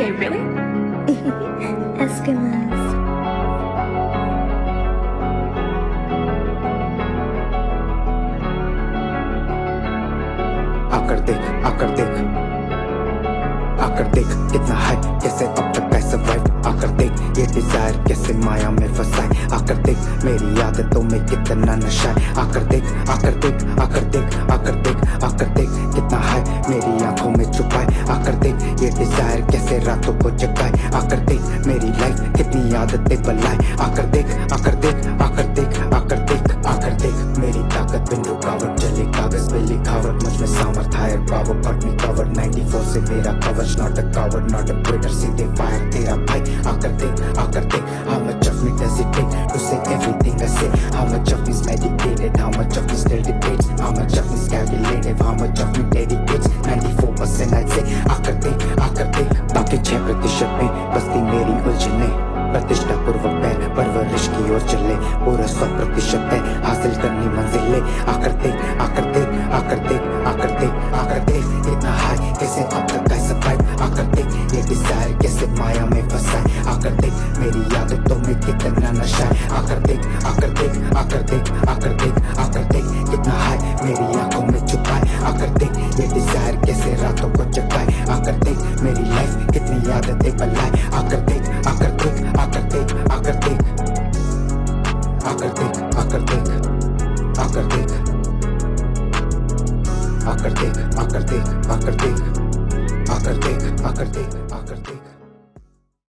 Okay, really? Eskimos. आकर देख, आकर देख, आकर देख कितना है, कैसे अब तक है सर्वाइव। आकर देख ये डिजायर कैसे माया में फंसाए। आकर देख मेरी आदतों में कितना नशा है। आकर देख, आकर देख, आकर देख, आकर देख, आकर देख कितना है मेरी आंखों में छुपाए। आकर देख ये डिजायर कैसे रातों को जगाए। आकर देख मेरी लाइफ कितनी आदतें बलाए। आकर देख, आकर देख, आकर देख, आकर देख, आकर देख मेरी ताकत बिन रुकावट चले कागज पे लिखावट। मुझ में सामर्थ higher power but me cover 94 से मेरा कवच। Not a coward not a quitter सीधे फायर तेरा भाई। आकर देख, आकर देख how much of me does it take to say everything I say? How much of me is medicated? How much of me still debates? How much of me is calculated? How much of me dedicates? 94% I'd say आकर देख, आकर देख। बाकी 6% में बस्ती मेरी उलझने। प्रतिष्ठा पूर्वक पैर परवरिश की ओर चले। पूरा 100% है हासिल करनी मंजिलें। आकर देख, आकर देख, आकर देख, आकर देख, आकर देख इतना हाई कैसे अब तक है सर्वाइव। आकर देख ये डिजायर कैसे माया में फंसाए। आकर देख मेरी आदतों में कितना नशा है। आकर देख, आकर देख, आकर देख, आकर देख, आकर देख कितना हाई मेरी आंखों में छुपाए। आकर देख ये डिजायर कैसे रातों को जगाए। आकर देख मेरी लाइफ कितनी आदतें बलाए। आकर देख, आकर देख,